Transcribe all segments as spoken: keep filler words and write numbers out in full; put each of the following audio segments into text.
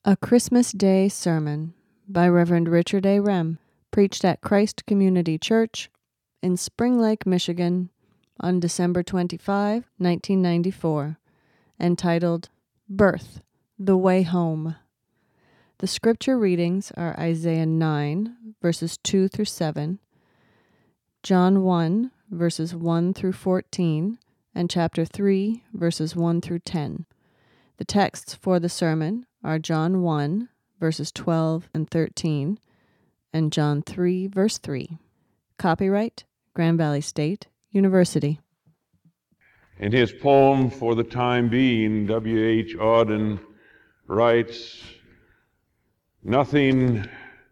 A Christmas Day Sermon by Reverend Richard A. Rem, preached at Christ Community Church in Spring Lake, Michigan, on December twenty-fifth, nineteen ninety-four, entitled, Birth, the Way Home. The scripture readings are Isaiah nine, verses two through seven, John one, verses one through fourteen, and chapter three, verses one through ten. The texts for the sermon are John one, verses twelve and thirteen, and John three, verse three. Copyright, Grand Valley State University. In his poem, For the Time Being, W H Auden writes, "Nothing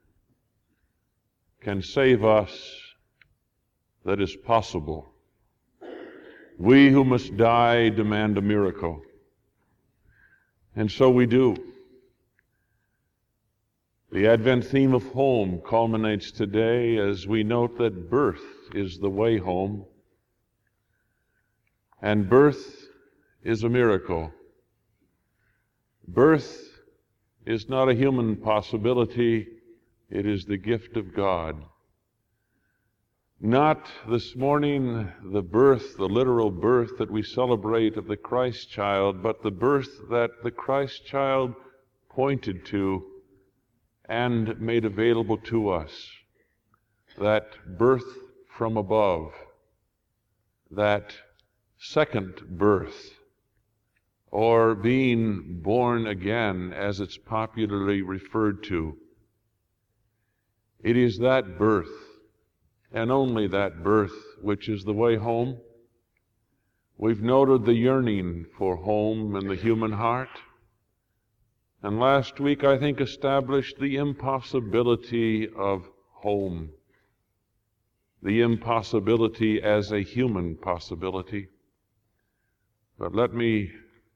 can save us that is possible. We who must die demand a miracle. And so we do. The Advent theme of home culminates today as we note that birth is the way home, and birth is a miracle. Birth is not a human possibility, it is the gift of God. Not this morning the birth, the literal birth that we celebrate of the Christ child, but the birth that the Christ child pointed to and made available to us. That birth from above, that second birth, or being born again as it's popularly referred to. It is that birth, and only that birth, which is the way home. We've noted the yearning for home in the human heart, and last week I think established the impossibility of home, the impossibility as a human possibility. But let me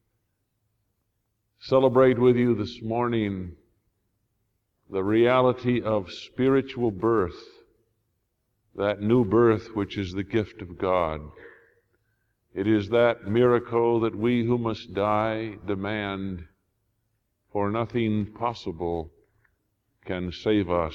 celebrate with you this morning the reality of spiritual birth, that new birth which is the gift of God. It is that miracle that we who must die demand, for nothing possible can save us.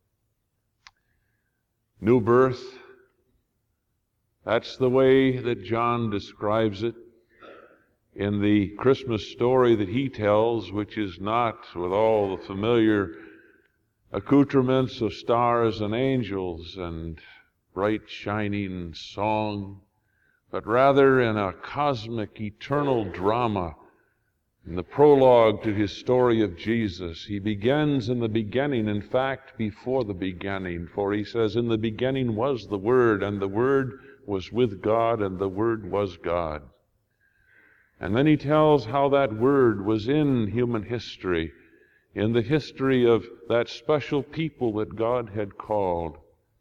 New birth, that's the way that John describes it in the Christmas story that he tells, which is not with all the familiar accoutrements of stars and angels and bright shining song, but rather in a cosmic, eternal drama. In the prologue to his story of Jesus, he begins in the beginning, in fact, before the beginning, for he says, "In the beginning was the Word, and the Word was with God, and the Word was God." And then he tells how that Word was in human history, in the history of that special people that God had called.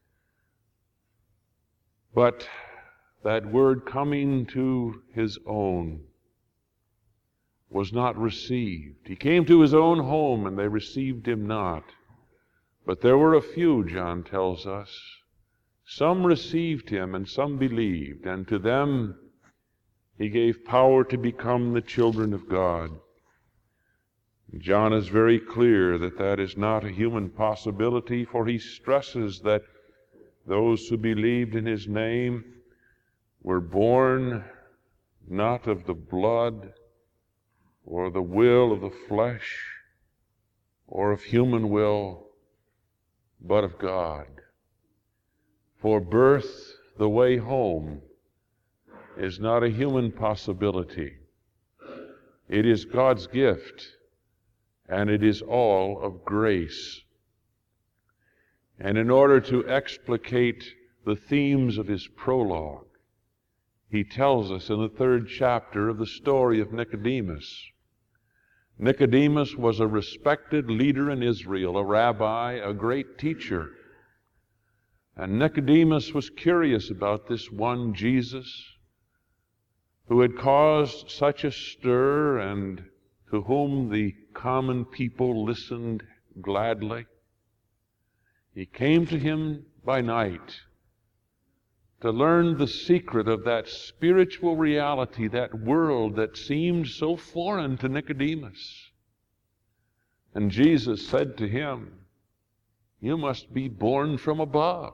But that Word coming to his own was not received. He came to his own home, and they received him not. But there were a few, John tells us. Some received him, and some believed, and to them he gave power to become the children of God. John is very clear that that is not a human possibility, for he stresses that those who believed in his name were born not of the blood or the will of the flesh or of human will, but of God. For birth, the way home, is not a human possibility. It is God's gift, and it is all of grace. And in order to explicate the themes of his prologue, he tells us in the third chapter of the story of Nicodemus. Nicodemus was a respected leader in Israel, a rabbi, a great teacher. And Nicodemus was curious about this one Jesus who had caused such a stir and to whom the common people listened gladly. He came to him by night to learn the secret of that spiritual reality, that world that seemed so foreign to Nicodemus. And Jesus said to him, "You must be born from above."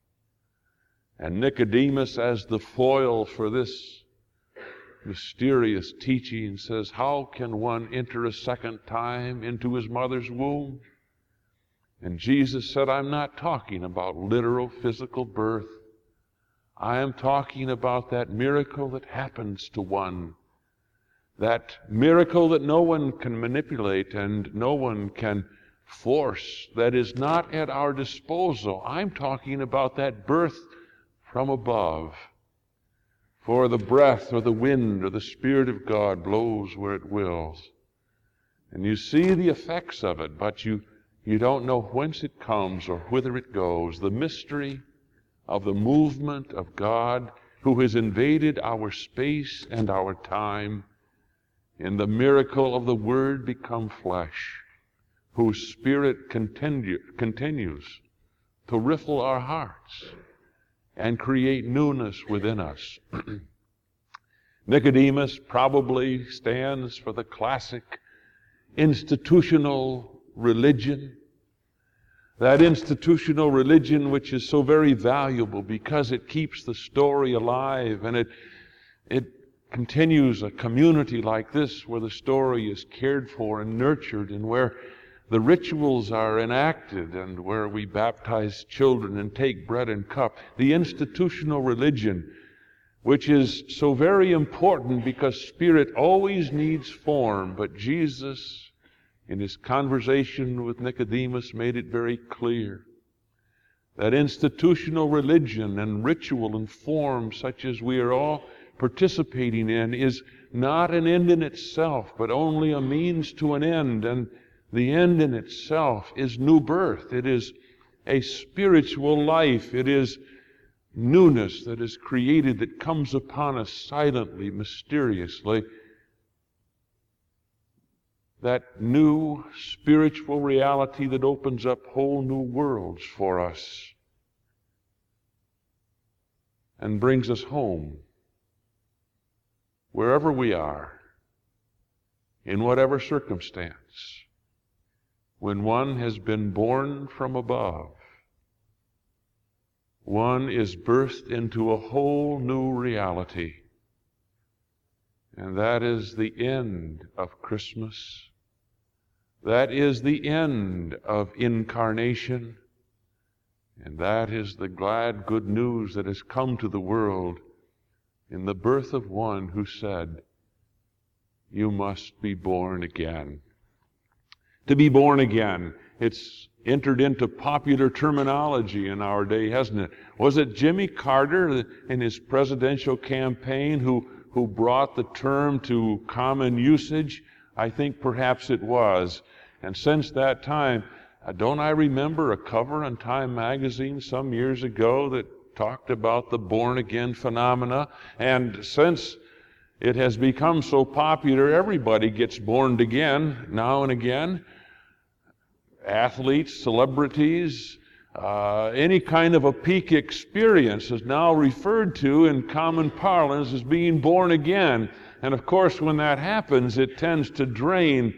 And Nicodemus, as the foil for this mysterious teaching, says, "How can one enter a second time into his mother's womb?" And Jesus said, "I'm not talking about literal physical birth. I am talking about that miracle that happens to one, that miracle that no one can manipulate and no one can force, that is not at our disposal. I'm talking about that birth from above. For the breath or the wind or the Spirit of God blows where it wills. And you see the effects of it, but you, you don't know whence it comes or whither it goes. The mystery of the movement of God who has invaded our space and our time, in the miracle of the Word become flesh, whose Spirit continue, continues to riffle our hearts and create newness within us. Nicodemus probably stands for the classic institutional religion, that institutional religion which is so very valuable because it keeps the story alive, and it it continues a community like this where the story is cared for and nurtured, and where the rituals are enacted, and where we baptize children and take bread and cup. The institutional religion, which is so very important because spirit always needs form, but Jesus, in his conversation with Nicodemus, made it very clear that institutional religion and ritual and form, such as we are all participating in, is not an end in itself, but only a means to an end. And the end in itself is new birth. It is a spiritual life. It is newness that is created, that comes upon us silently, mysteriously. That new spiritual reality that opens up whole new worlds for us and brings us home, wherever we are, in whatever circumstance. When one has been born from above, one is birthed into a whole new reality. And that is the end of Christmas. That is the end of incarnation. And that is the glad good news that has come to the world in the birth of one who said, "You must be born again." To be born again, it's entered into popular terminology in our day, hasn't it? Was it Jimmy Carter in his presidential campaign who, who brought the term to common usage? I think perhaps it was. And since that time, uh, don't I remember a cover in Time magazine some years ago that talked about the born-again phenomena? And since it has become so popular, everybody gets born again now and again. Athletes, celebrities, uh, any kind of a peak experience is now referred to in common parlance as being born again. And of course, when that happens, it tends to drain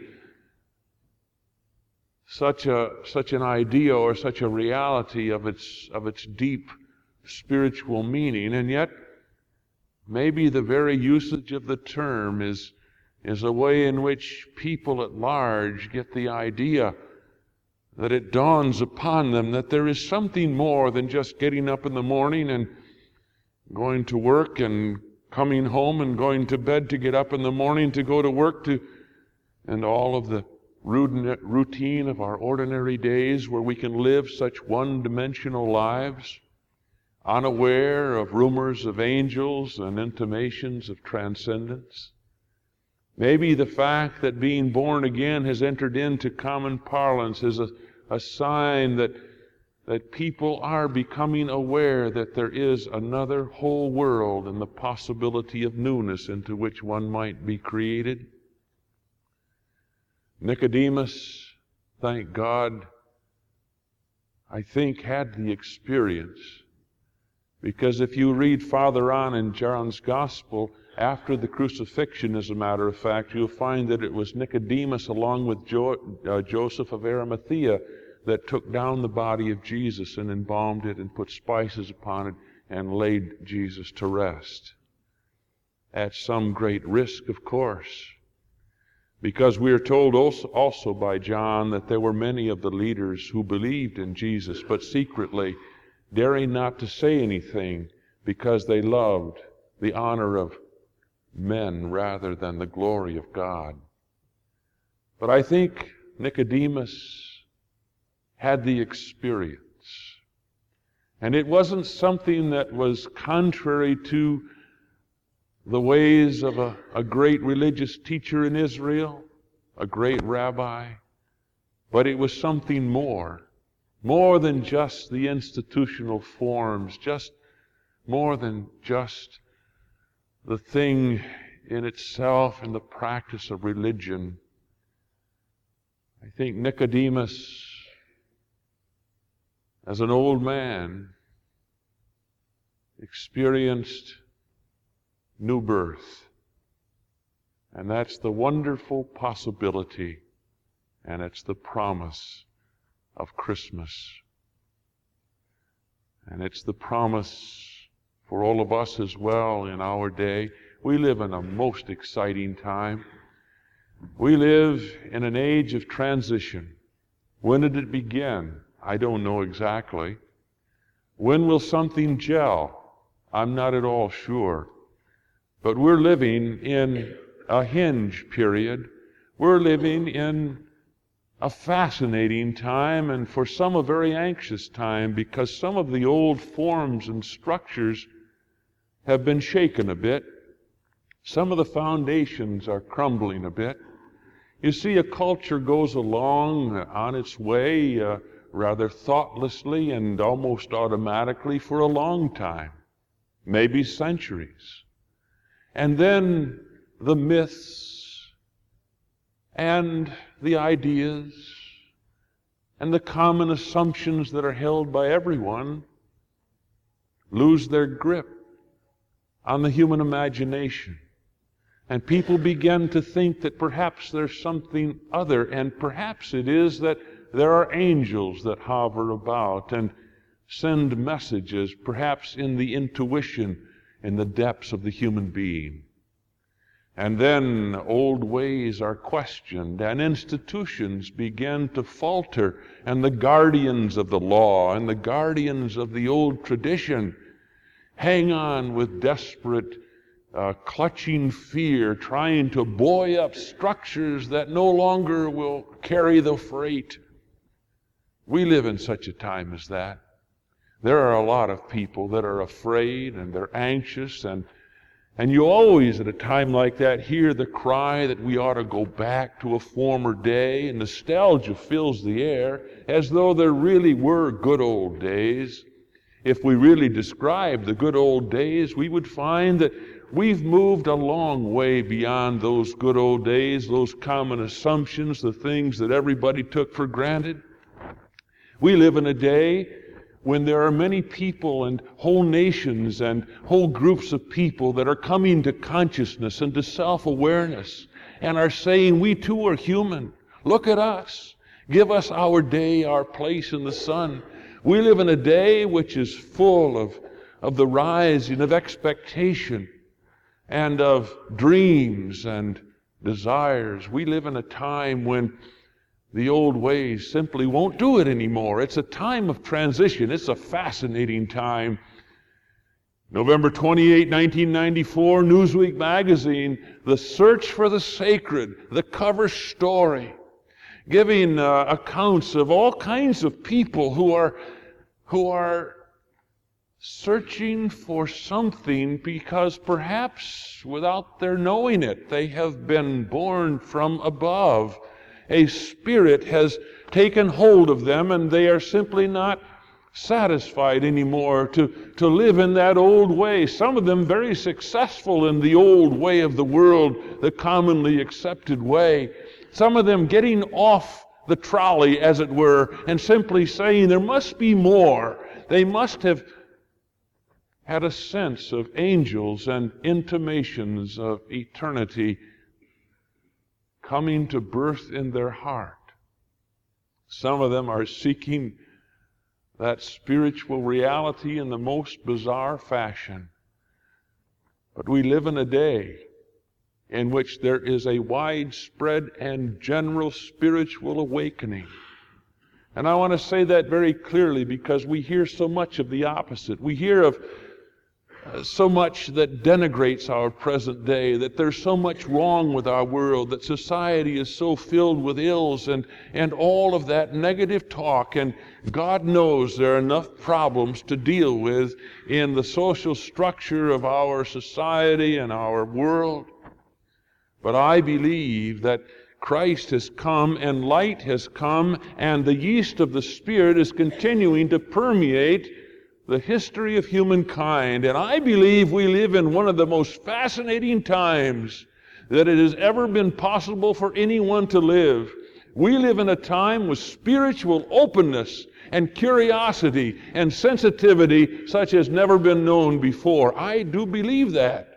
such a such an idea or such a reality of its of its deep spiritual meaning. And yet, maybe the very usage of the term is is a way in which people at large get the idea that it dawns upon them that there is something more than just getting up in the morning and going to work and coming home and going to bed to get up in the morning to go to work, to and all of the routine of our ordinary days where we can live such one-dimensional lives, unaware of rumors of angels and intimations of transcendence. Maybe the fact that being born again has entered into common parlance is a, a sign that, that people are becoming aware that there is another whole world and the possibility of newness into which one might be created. Nicodemus, thank God, I think had the experience. Because if you read farther on in John's Gospel, after the crucifixion, as a matter of fact, you'll find that it was Nicodemus along with jo- uh, Joseph of Arimathea that took down the body of Jesus and embalmed it and put spices upon it and laid Jesus to rest. At some great risk, of course, because we are told also, also by John that there were many of the leaders who believed in Jesus, but secretly, daring not to say anything because they loved the honor of men rather than the glory of God. But I think Nicodemus had the experience. And it wasn't something that was contrary to the ways of a, a great religious teacher in Israel, a great rabbi, but it was something more, more than just the institutional forms, just more than just the thing in itself and the practice of religion. I think Nicodemus, as an old man, experienced new birth. And that's the wonderful possibility, and it's the promise of Christmas. And it's the promise for all of us as well in our day. We live in a most exciting time. We live in an age of transition. When did it begin? I don't know exactly. When will something gel? I'm not at all sure. But we're living in a hinge period. We're living in a fascinating time, and for some a very anxious time, because some of the old forms and structures have been shaken a bit. Some of the foundations are crumbling a bit. You see, a culture goes along on its way uh, rather thoughtlessly and almost automatically for a long time, maybe centuries. And then the myths and the ideas and the common assumptions that are held by everyone lose their grip on the human imagination. And people begin to think that perhaps there's something other, and perhaps it is that there are angels that hover about and send messages, perhaps in the intuition, in the depths of the human being. And then old ways are questioned, and institutions begin to falter, and the guardians of the law and the guardians of the old tradition hang on with desperate, uh, clutching fear, trying to buoy up structures that no longer will carry the freight. We live in such a time as that. There are a lot of people that are afraid and they're anxious, and and you always at a time like that hear the cry that we ought to go back to a former day, and nostalgia fills the air as though there really were good old days. If we really describe the good old days, we would find that we've moved a long way beyond those good old days, those common assumptions, the things that everybody took for granted. We live in a day when there are many people and whole nations and whole groups of people that are coming to consciousness and to self-awareness and are saying, we too are human. Look at us. Give us our day, our place in the sun. We live in a day which is full of, of the rising of expectation and of dreams and desires. We live in a time when the old ways simply won't do it anymore. It's a time of transition. It's a fascinating time. November twenty-eighth, nineteen ninety-four, Newsweek magazine, The Search for the Sacred, the cover story, giving uh, accounts of all kinds of people who are, who are searching for something because perhaps without their knowing it, they have been born from above. A spirit has taken hold of them, and they are simply not satisfied anymore to, to live in that old way. Some of them very successful in the old way of the world, the commonly accepted way. Some of them getting off the trolley, as it were, and simply saying there must be more. They must have had a sense of angels and intimations of eternity coming to birth in their heart. Some of them are seeking that spiritual reality in the most bizarre fashion. But we live in a day in which there is a widespread and general spiritual awakening. And I want to say that very clearly because we hear so much of the opposite. We hear of uh, so much that denigrates our present day, that there's so much wrong with our world, that society is so filled with ills and, and all of that negative talk. And God knows there are enough problems to deal with in the social structure of our society and our world. But I believe that Christ has come and light has come and the yeast of the Spirit is continuing to permeate the history of humankind. And I believe we live in one of the most fascinating times that it has ever been possible for anyone to live. We live in a time with spiritual openness and curiosity and sensitivity such as never been known before. I do believe that.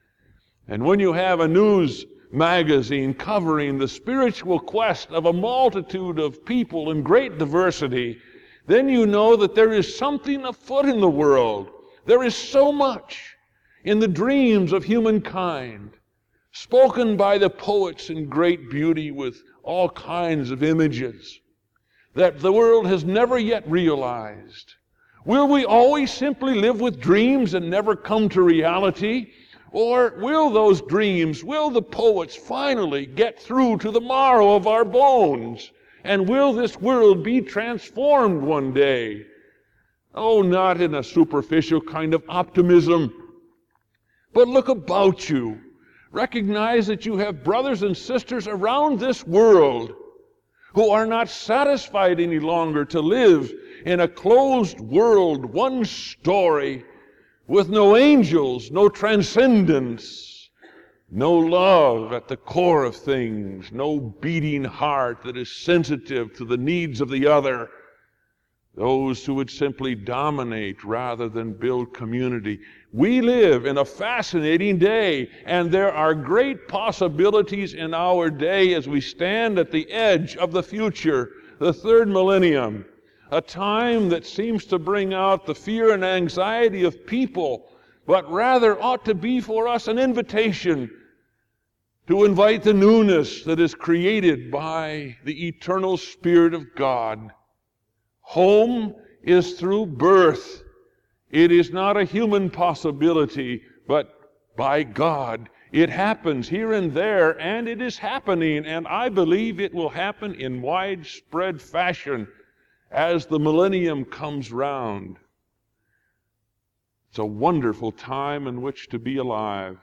And when you have a news magazine covering the spiritual quest of a multitude of people in great diversity, then you know that there is something afoot in the world. There is so much in the dreams of humankind, spoken by the poets in great beauty with all kinds of images, that the world has never yet realized. Will we always simply live with dreams and never come to reality? Or will those dreams, will the poets finally get through to the marrow of our bones? And will this world be transformed one day? Oh, not in a superficial kind of optimism, but look about you. Recognize that you have brothers and sisters around this world who are not satisfied any longer to live in a closed world, one story, with no angels, no transcendence, no love at the core of things, no beating heart that is sensitive to the needs of the other. Those who would simply dominate rather than build community. We live in a fascinating day, and there are great possibilities in our day as we stand at the edge of the future, the third millennium. A time that seems to bring out the fear and anxiety of people, but rather ought to be for us an invitation to invite the newness that is created by the eternal Spirit of God. Home is through birth. It is not a human possibility, but by God. It happens here and there, and it is happening, and I believe it will happen in widespread fashion as the millennium comes round. It's a wonderful time in which to be alive.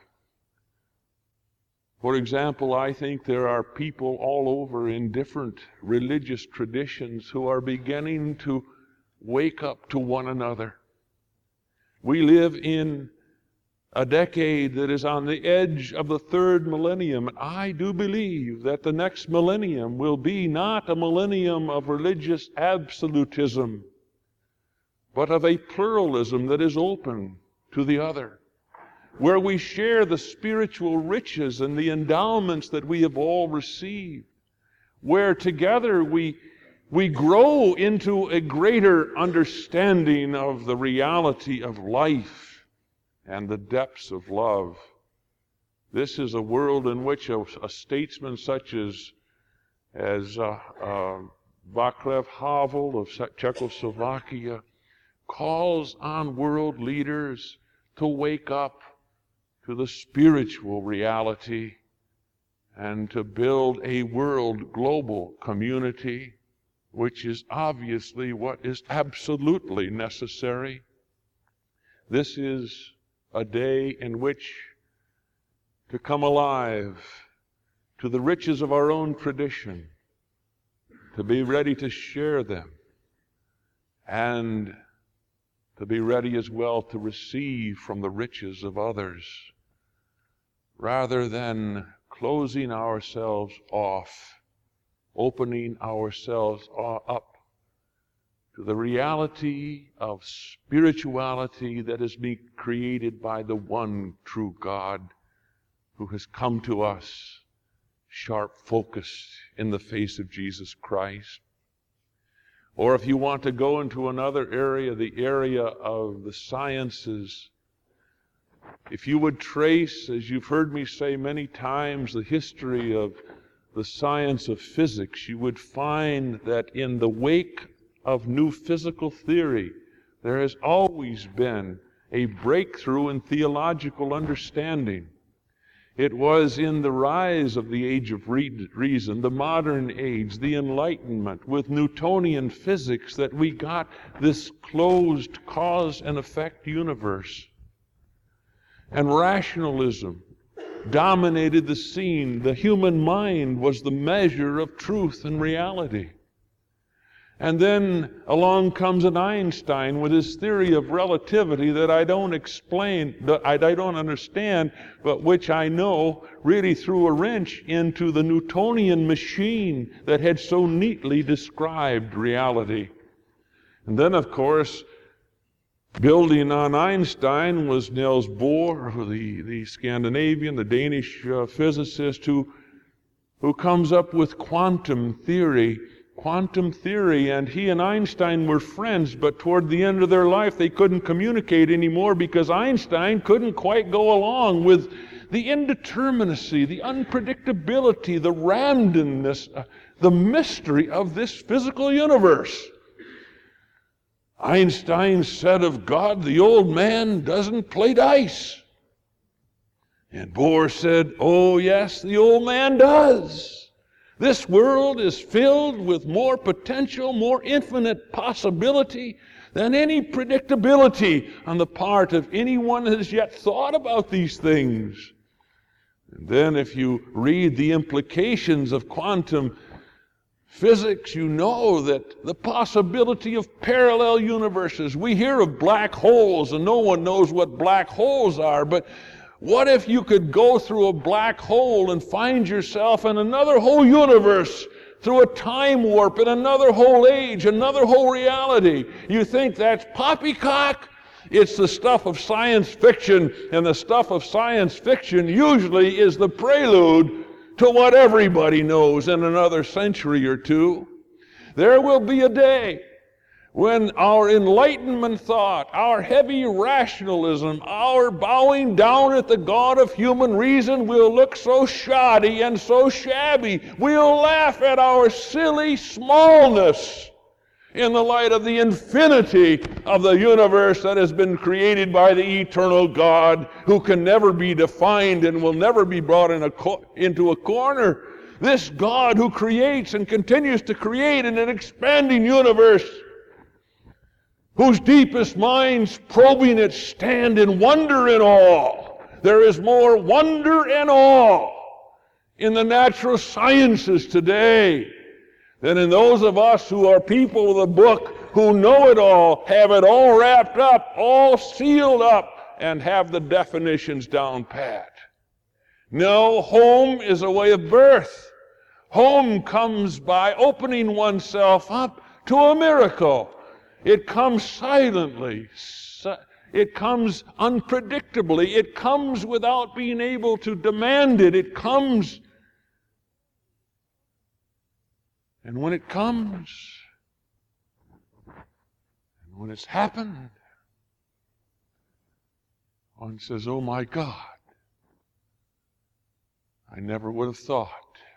For example, I think there are people all over in different religious traditions who are beginning to wake up to one another. We live in a decade that is on the edge of the third millennium. And I do believe that the next millennium will be not a millennium of religious absolutism, but of a pluralism that is open to the other, where we share the spiritual riches and the endowments that we have all received, where together we, we grow into a greater understanding of the reality of life and the depths of love. This is a world in which a, a statesman such as, as uh, uh, Václav Havel of Czechoslovakia calls on world leaders to wake up to the spiritual reality and to build a world global community, which is obviously what is absolutely necessary. This is a day in which to come alive to the riches of our own tradition, to be ready to share them, and to be ready as well to receive from the riches of others, rather than closing ourselves off, opening ourselves up to the reality of spirituality that is being created by the one true God who has come to us sharp focused in the face of Jesus Christ. Or if you want to go into another area, the area of the sciences, if you would trace, as you've heard me say many times, the history of the science of physics, you would find that in the wake of new physical theory, there has always been a breakthrough in theological understanding. It was in the rise of the age of reason, the modern age, the Enlightenment, with Newtonian physics, that we got this closed cause and effect universe. And rationalism dominated the scene. The human mind was the measure of truth and reality. And then along comes an Einstein with his theory of relativity that I don't explain, that I don't understand, but which I know really threw a wrench into the Newtonian machine that had so neatly described reality. And then, of course, building on Einstein was Niels Bohr, the, the Scandinavian, the Danish uh, physicist who, who comes up with quantum theory. Quantum theory, and he and Einstein were friends, but toward the end of their life they couldn't communicate anymore because Einstein couldn't quite go along with the indeterminacy, the unpredictability, the randomness, uh, the mystery of this physical universe. Einstein said of God, the old man doesn't play dice. And Bohr said, oh yes, the old man does. This world is filled with more potential, more infinite possibility than any predictability on the part of anyone who has yet thought about these things. And then if you read the implications of quantum physics, you know that the possibility of parallel universes. We hear of black holes, and no one knows what black holes are, but what if you could go through a black hole and find yourself in another whole universe, through a time warp, in another whole age, another whole reality? You think that's poppycock? It's the stuff of science fiction, and the stuff of science fiction usually is the prelude to what everybody knows in another century or two. There will be a day when our Enlightenment thought, our heavy rationalism, our bowing down at the God of human reason will look so shoddy and so shabby. We'll laugh at our silly smallness in the light of the infinity of the universe that has been created by the eternal God, who can never be defined and will never be brought in a co- into a corner. This God who creates and continues to create in an expanding universe, whose deepest minds probing it stand in wonder and awe. There is more wonder and awe in the natural sciences today than in those of us who are people of the book, who know it all, have it all wrapped up, all sealed up, and have the definitions down pat. No, home is a way of birth. Home comes by opening oneself up to a miracle. It comes silently. It comes unpredictably. It comes without being able to demand it. It comes. And when it comes, and when it's happened, one says, oh my God, I never would have thought.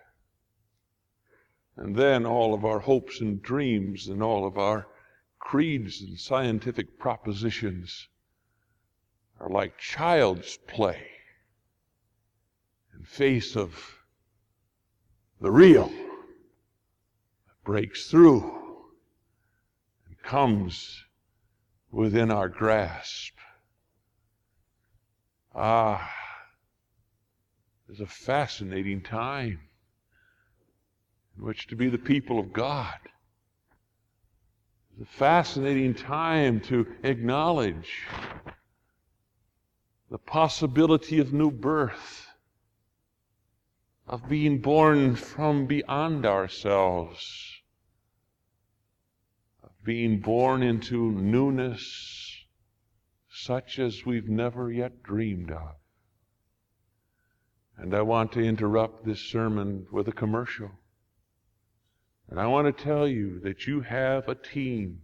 And then all of our hopes and dreams and all of our creeds and scientific propositions are like child's play in face of the real that breaks through and comes within our grasp. Ah, it's a fascinating time in which to be the people of God. It's a fascinating time to acknowledge the possibility of new birth, of being born from beyond ourselves, of being born into newness such as we've never yet dreamed of. And I want to interrupt this sermon with a commercial. And I want to tell you that you have a team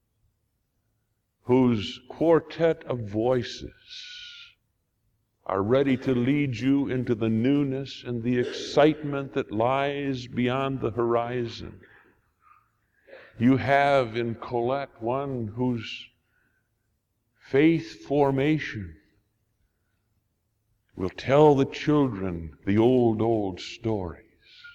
whose quartet of voices are ready to lead you into the newness and the excitement that lies beyond the horizon. You have in Colette one whose faith formation will tell the children the old, old stories,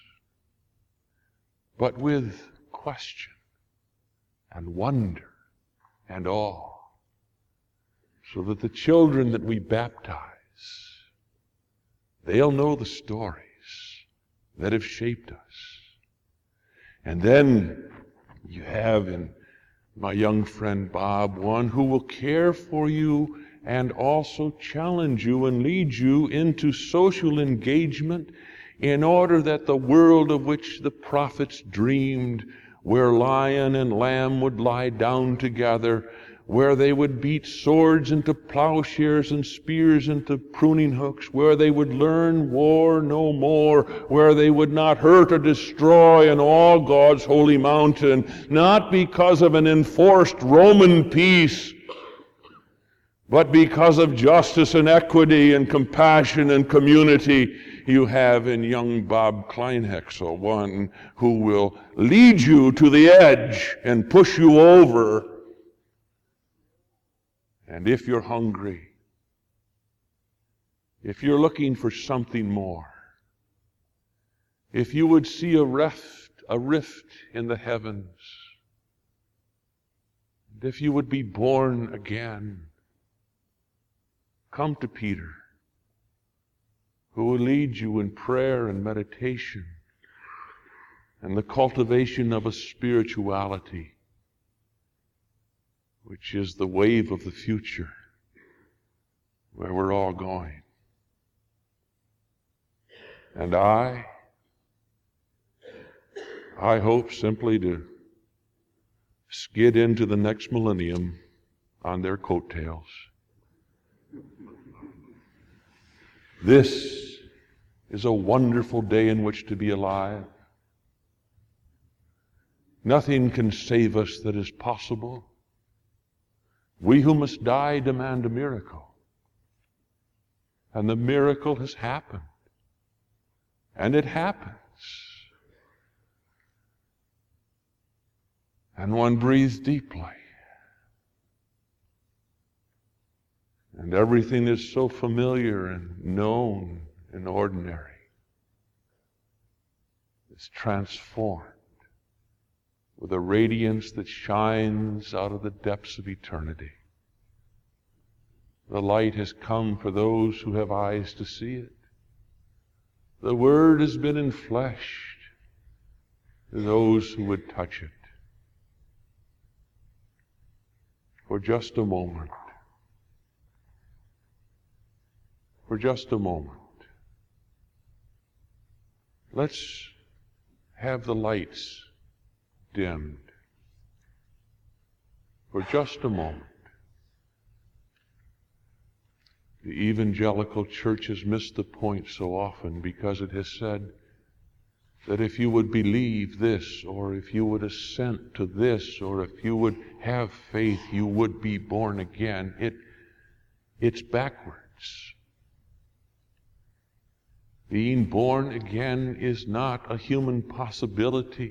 but with question and wonder and awe, so that the children that we baptize, they'll know the stories that have shaped us. And then you have in my young friend Bob one who will care for you and also challenge you and lead you into social engagement in order that the world of which the prophets dreamed, where lion and lamb would lie down together, where they would beat swords into plowshares and spears into pruning hooks, where they would learn war no more, where they would not hurt or destroy in all God's holy mountain, not because of an enforced Roman peace, but because of justice and equity and compassion and community. You have in young Bob Kleinhexel one who will lead you to the edge and push you over. And if you're hungry, if you're looking for something more, if you would see a rift, a rift in the heavens, and if you would be born again, come to Peter, who will lead you in prayer and meditation and the cultivation of a spirituality which is the wave of the future where we're all going. And I, I hope simply to skid into the next millennium on their coattails. This is a wonderful day in which to be alive. Nothing can save us that is possible. We who must die demand a miracle. And the miracle has happened. And it happens. And one breathes deeply. And everything is so familiar and known and ordinary. It's transformed with a radiance that shines out of the depths of eternity. The light has come for those who have eyes to see it. The Word has been enfleshed to those who would touch it. For just a moment, for just a moment, let's have the lights dimmed. For just a moment. The evangelical church has missed the point so often because it has said that if you would believe this, or if you would assent to this, or if you would have faith, you would be born again. It, it's backwards. Being born again is not a human possibility.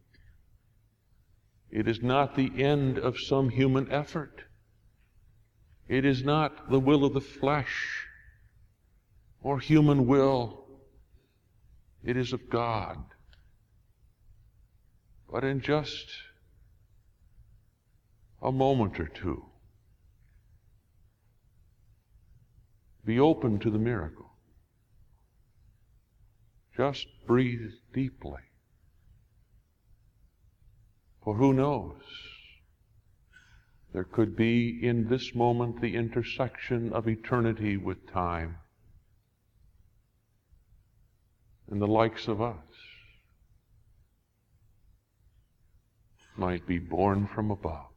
It is not the end of some human effort. It is not the will of the flesh or human will. It is of God. But in just a moment or two, be open to the miracle. Just breathe deeply. For who knows? There could be in this moment the intersection of eternity with time. And the likes of us might be born from above.